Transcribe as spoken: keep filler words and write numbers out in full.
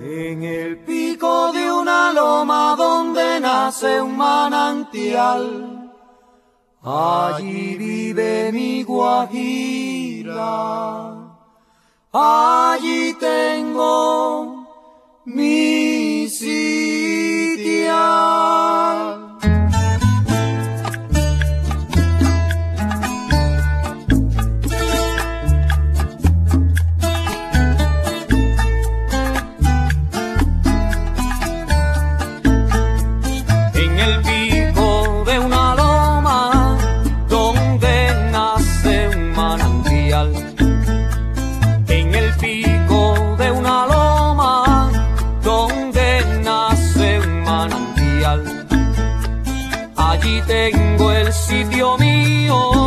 En el pico de una loma donde nace un manantial, allí vive mi Guajira, allí tengo mi sitial. En el pico de una loma donde nace un manantial, allí tengo el sitio mío.